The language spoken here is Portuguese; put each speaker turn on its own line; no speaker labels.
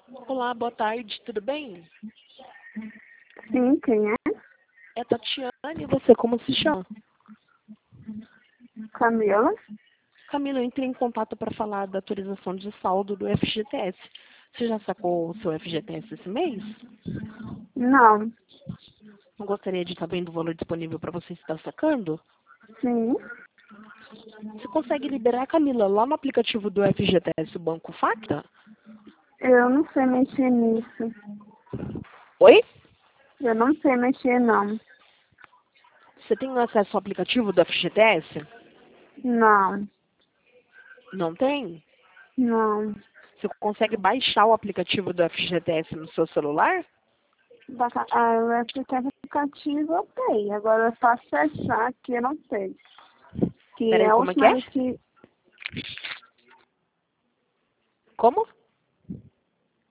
Olá, boa tarde, tudo bem?
Sim, quem é?
É Tatiane, e você como se chama?
Camila?
Camila, eu entrei em contato para falar da atualização de saldo do FGTS. Você já sacou o seu FGTS esse mês?
Não.
Não gostaria de estar vendo o valor disponível para você estar sacando?
Sim.
Você consegue liberar, Camila, lá no aplicativo do FGTS, o Banco Facta?
Eu não sei mexer nisso.
Oi?
Eu não sei mexer, não.
Você tem acesso ao aplicativo do FGTS?
Não.
Não tem?
Não.
Você consegue baixar o aplicativo do FGTS no seu celular?
O aplicativo eu sei. Agora eu faço acessar aqui, eu não sei. Que
Peraí,
a
como é que
última
é?
vez que...
Como?